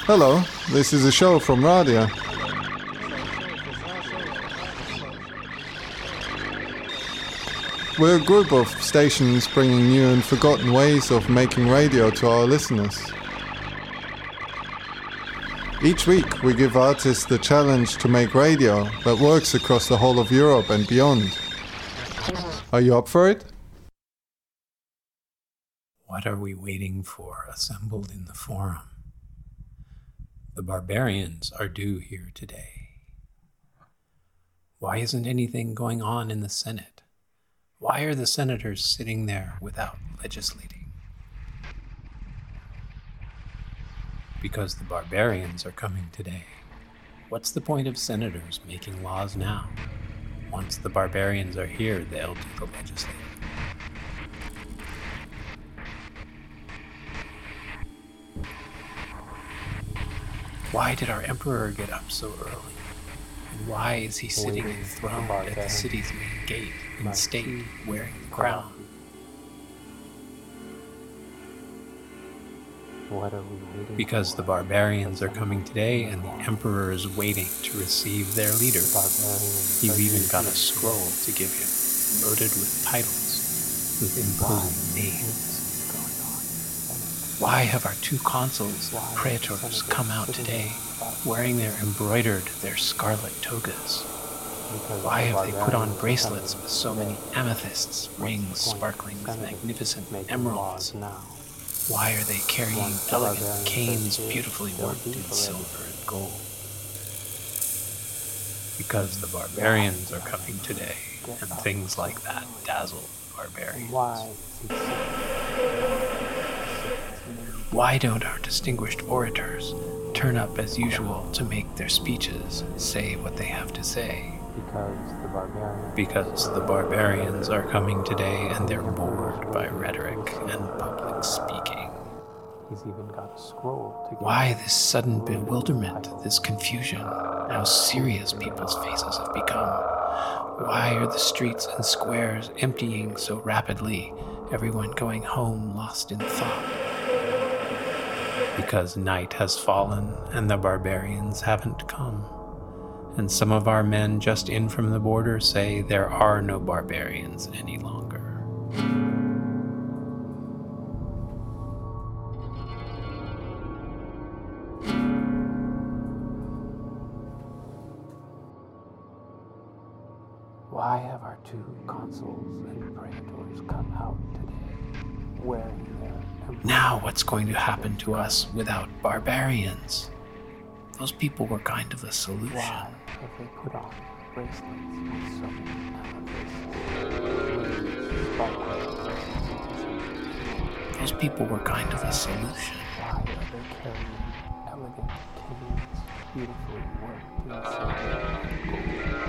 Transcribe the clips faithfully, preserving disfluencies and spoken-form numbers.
Hello, this is a show from Radia. We're a group of stations bringing new and forgotten ways of making radio to our listeners. Each week we give artists the challenge to make radio that works across the whole of Europe and beyond. Are you up for it? What are we waiting for, assembled in the forum? The barbarians are due here today. Why isn't anything going on in the Senate? Why are the senators sitting there without legislating? Because the barbarians are coming today. What's the point of senators making laws now? Once the barbarians are here, they'll do the legislating. Why did our emperor get up so early? And why is he sitting enthroned at the city's main gate in state, wearing the crown? What are we waiting Because the barbarians are coming today and the emperor is waiting to receive their leader. You've even got a scroll to give him, loaded with titles, with imposing names. Why have our two consuls, praetors, come out today, wearing their embroidered, their scarlet togas? Why have they put on bracelets with so many amethysts, rings sparkling with magnificent emeralds? Why are they carrying elegant canes beautifully worked in silver and gold? Because the barbarians are coming today, and things like that dazzle the barbarians. Why don't our distinguished orators turn up as usual to make their speeches, say what they have to say? Because the barbarians, because the barbarians are coming today and they're bored by rhetoric and public speaking. He's even got a scroll to give. Why this sudden bewilderment, this confusion? How serious people's faces have become. Why are the streets and squares emptying so rapidly, everyone going home lost in thought? Because night has fallen and the barbarians haven't come. And some of our men just in from the border say there are no barbarians any longer. Why have our two consuls and praetors come out today, wearing their... Now what's going to happen to us without barbarians? Those people were kind of a solution. Why have they put on bracelets with so many amethysts? Those people were kind of a solution. Why are they carrying elegant canes, beautifully worked in silver and gold?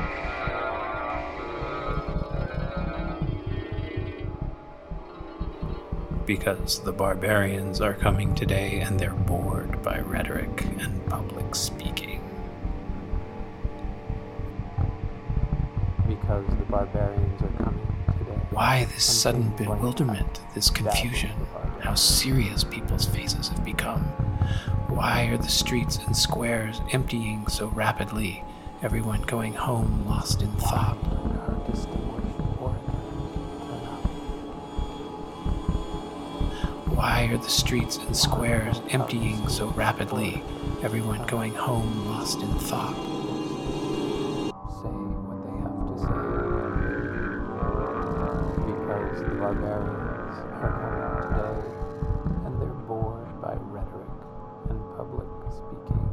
Because the barbarians are coming today and they're bored by rhetoric and public speaking. Because the barbarians are coming today. Why this sudden bewilderment, this confusion? How serious people's faces have become. Why are the streets and squares emptying so rapidly, everyone going home lost in thought? Why are the streets and squares emptying so rapidly, everyone going home lost in thought? Say what they have to say. Because the barbarians are coming today, and they're bored by rhetoric and public speaking.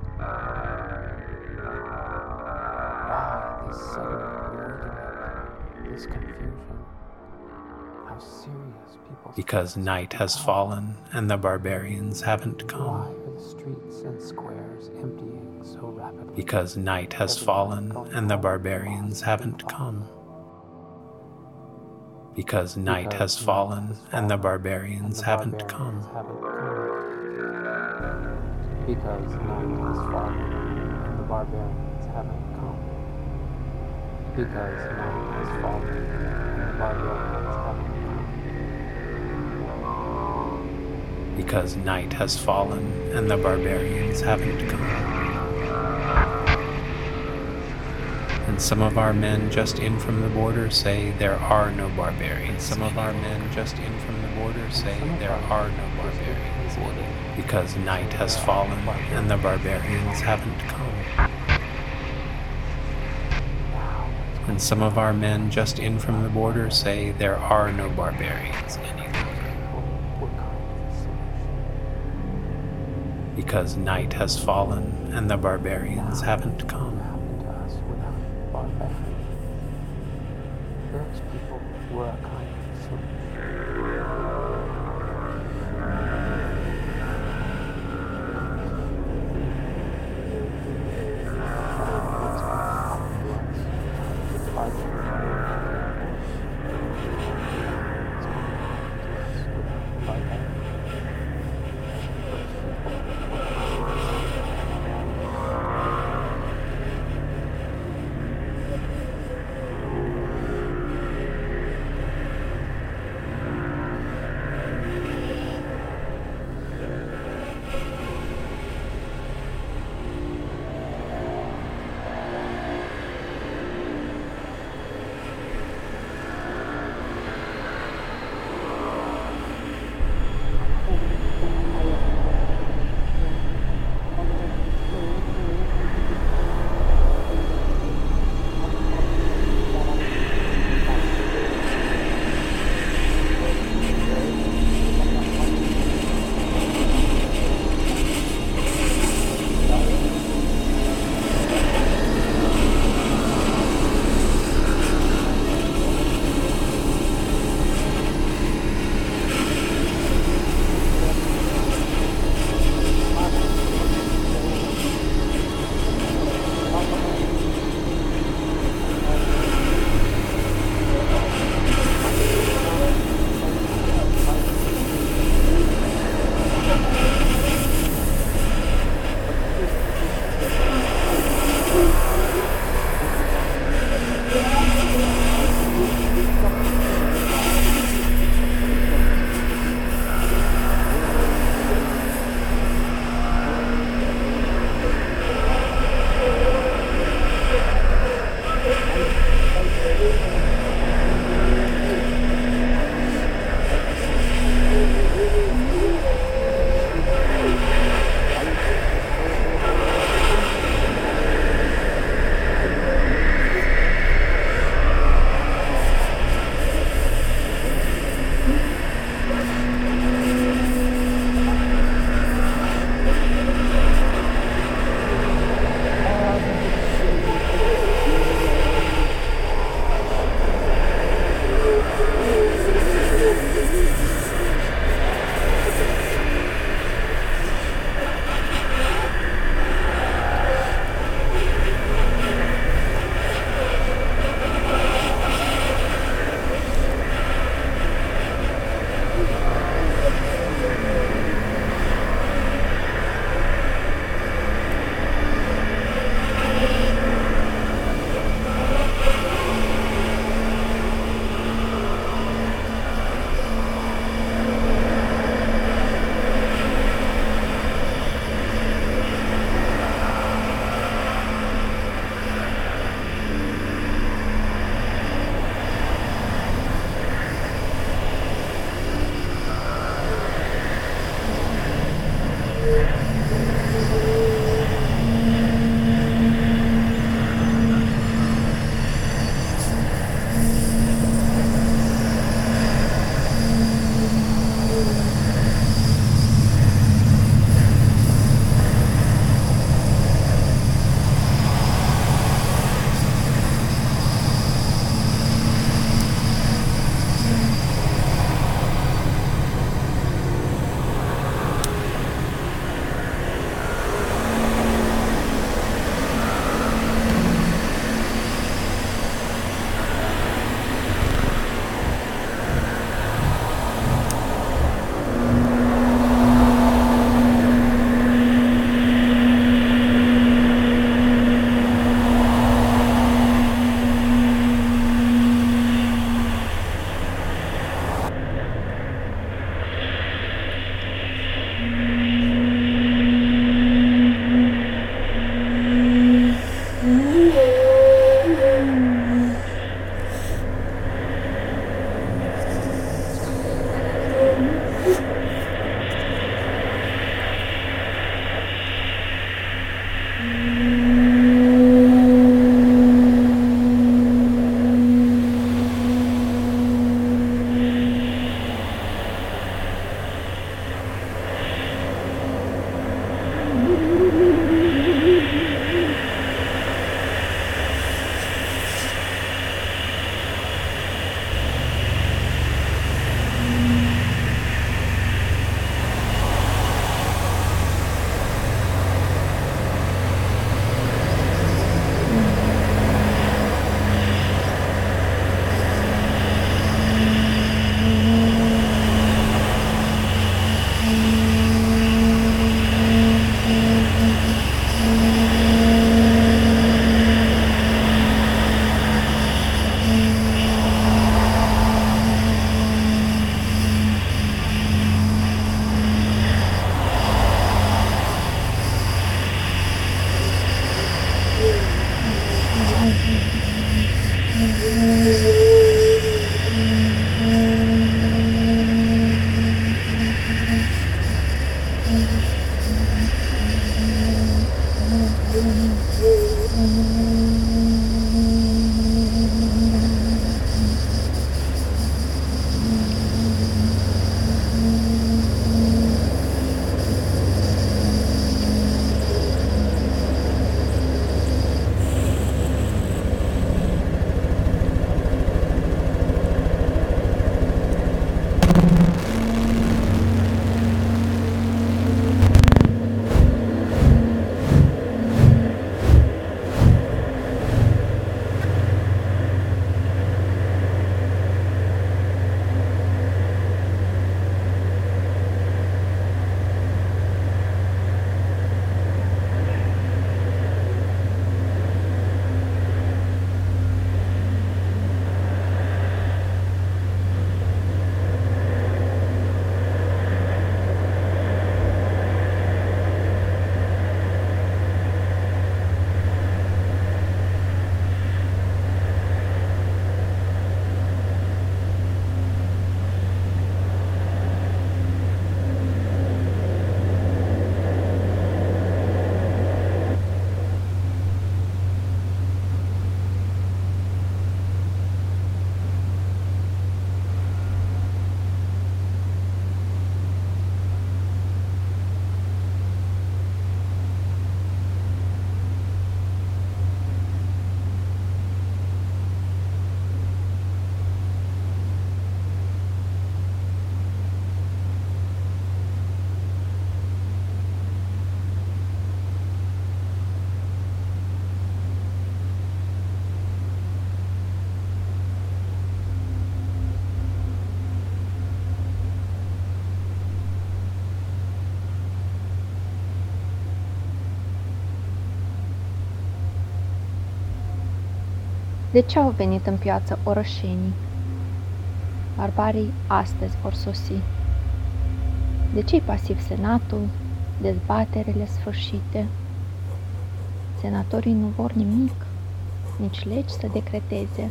Why this sudden bewilderment, this confusion? How serious people... Because night has fallen and the barbarians haven't come. Why are the streets and squares emptying so rapidly? Because night has fallen and the barbarians haven't come. Because night has fallen and the barbarians haven't come. Because night has fallen and the barbarians haven't come. Because night has fallen and the barbarians haven't come. because night has fallen and the barbarians haven't come. And some of our men just in from the border say there are no barbarians. Some of our men just in from the border say there are no barbarians, because night has fallen and the barbarians haven't come. And some of our men just in from the border say there are no barbarians any longer, because night has fallen and the barbarians haven't come. Those people were a kind of De ce au venit în piață orășenii? Barbarii astăzi vor sosi. De ce-i pasiv senatul, dezbaterele sfârșite? Senatorii nu vor nimic, nici legi să decreteze.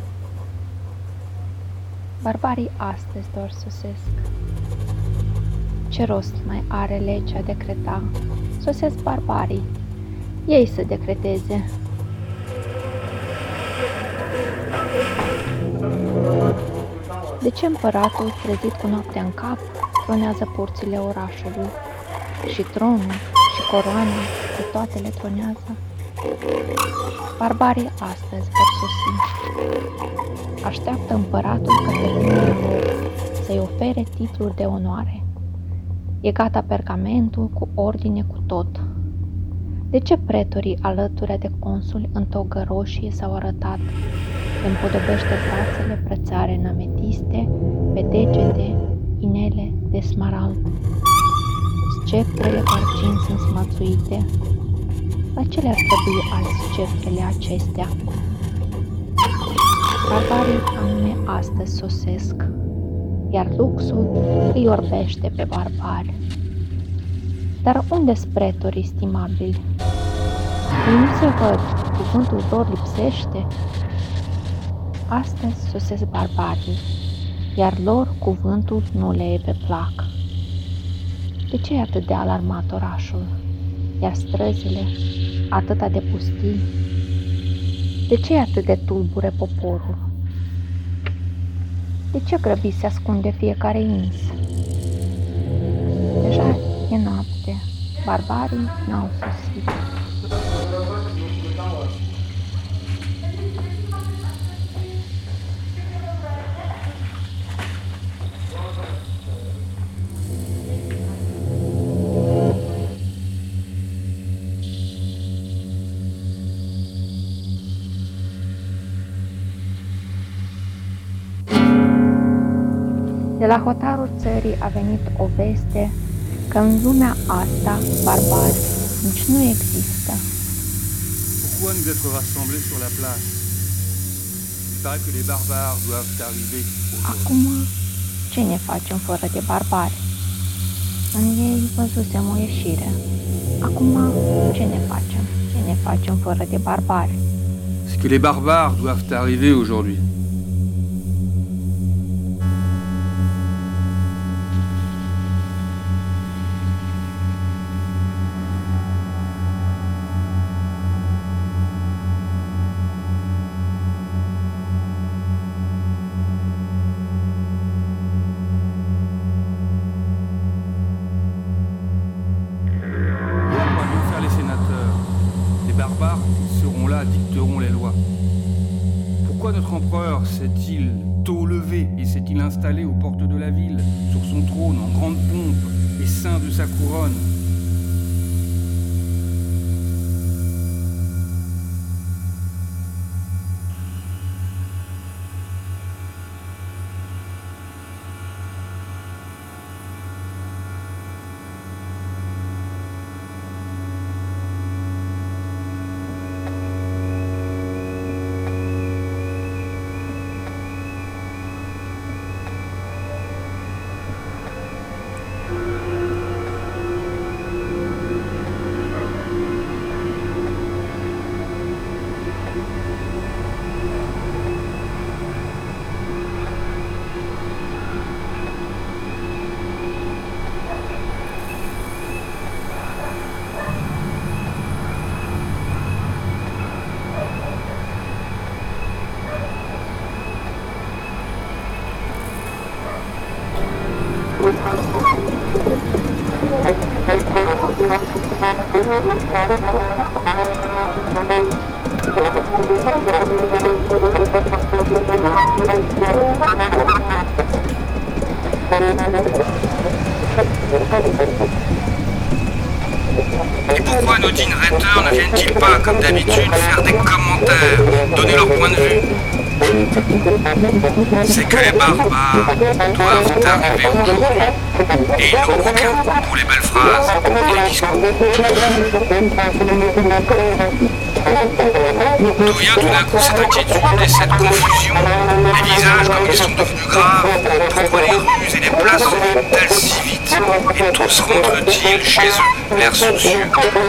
Barbarii astăzi doar sosesc. Ce rost mai are legea a decreta? Sosesc barbarii, ei să decreteze. De ce împăratul, trezit cu noaptea în cap, tronează porțile orașului? Și tronul, și coroana, pe toate le tronează? Barbarii astăzi vor sosi. Așteaptă împăratul ca pe rândul lor să-i ofere titluri de onoare. E gata pergamentul cu ordine cu tot. De ce pretorii alături de consuli în togă roșie s-au arătat? Împodobește brațele brățare în ametiste, pe degete inele de smarald. Sceptrele parcin sunt smățuite. La ce le-ar trebui azi sceptrele acestea? Barbarii anume astăzi sosesc, iar luxul îi orbește pe barbari. Dar unde-s pretorii stimabili? Ei nu se văd, cuvântul lor lipsește. Astăzi sosesc barbarii, iar lor cuvântul nu le e pe plac. De ce e atât de alarmat orașul, iar străzile atâta de pustii? De ce e atât de tulbure poporul? De ce grăbit se ascunde fiecare ins? Deja e noapte, barbarii n-au sosit. De la hotarul țării a venit o veste că în lumea asta barbari nici nu există. Pourquoi nous être rassemblés sur la place? Il paraît que les barbares doivent arriver aujourd'hui. Acum, ce ne facem fără de barbari? În ei văzusem o ieșire. Acum, ce ne facem? Ce ne facem fără de barbari? C'est que les barbares doivent arriver aujourd'hui. S'est-il tôt levé et s'est-il installé aux portes de la ville, sur son trône, en grande pompe et ceint de sa couronne? Et pourquoi nos dignes rhéteurs ne viennent-ils pas, comme d'habitude, faire des commentaires, donner leur point de vue? C'est que les barbares doivent arriver aujourd'hui. Et ils n'ont aucun goût pour les belles phrases et les discours. D'où vient tout d'un coup cette inquiétude et cette confusion? Les visages comme ils sont devenus graves. Pourquoi les rues et les places se vident-elles si vite? Et tous rentrent-ils chez eux, l'air soucieux?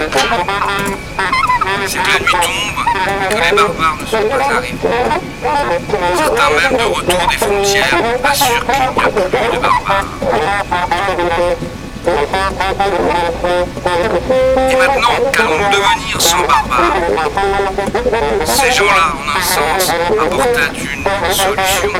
C'est que la nuit tombe, que les barbares ne sont pas arrivés. Certains même de retour des frontières assurent qu'il n'y a plus de barbares. Et maintenant, qu'allons-nous devenir sans barbares? Ces gens-là, en un sens, apportent une solution.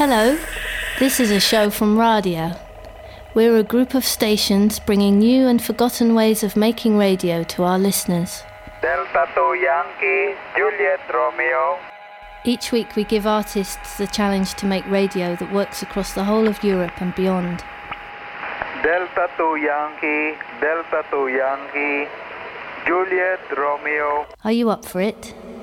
Hello, this is a show from Radio. We're a group of stations bringing new and forgotten ways of making radio to our listeners. Delta two Yankee, Juliet Romeo. Each week we give artists the challenge to make radio that works across the whole of Europe and beyond. Delta two Yankee, Delta two Yankee, Juliet Romeo. Are you up for it?